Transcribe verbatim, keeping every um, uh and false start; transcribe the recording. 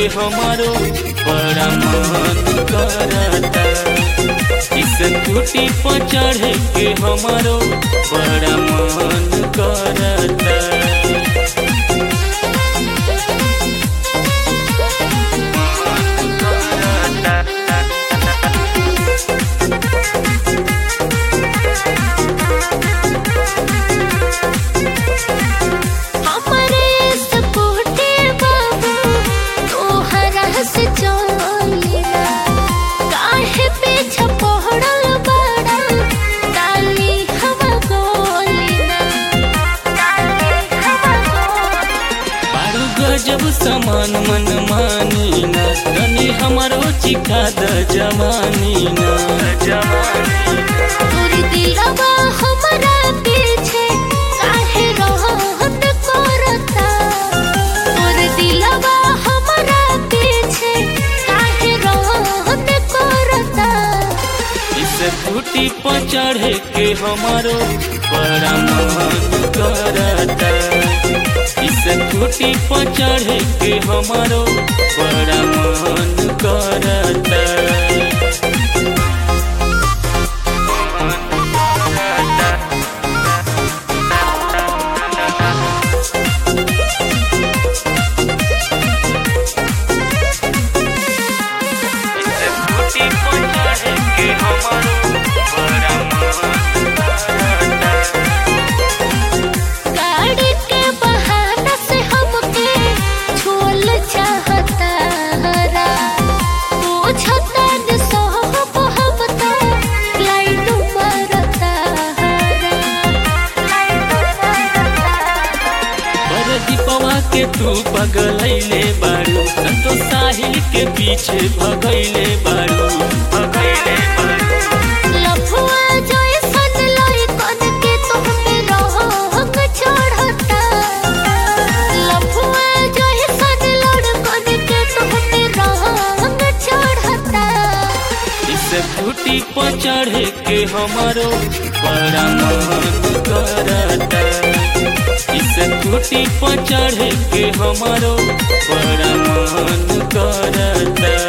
हमारो बड़ा मन करता। इस टूटी पर चढ़े के हमारो बड़ा मन करता। जब समान मन मानी न तनी हमारो चिखा द जवानी न जवानी तोरी दिलवा हमरा पीछे काहे रहत करता। तोरी दिलवा हमरा पीछे काहे रहत करता। इस टूटी पर चढ़े के हमारो बड़ा मन करता। इस टूटी पर चढ़े के हमारो बड़ा मन करता। के तू पगलैले बारू संतो साहिल के पीछे भगैले बारू भगैले बारू। लफुआ जैसन लइकन के तुम पे रंग चढ़ता। लफुआ जैसन लड़कन के तुम पे रंग चढ़ता। इस टूटी पर चढ़े के हमारो बड़ा मन करता। इस टूटी पर चढ़े के हमारो बड़ा मन करता।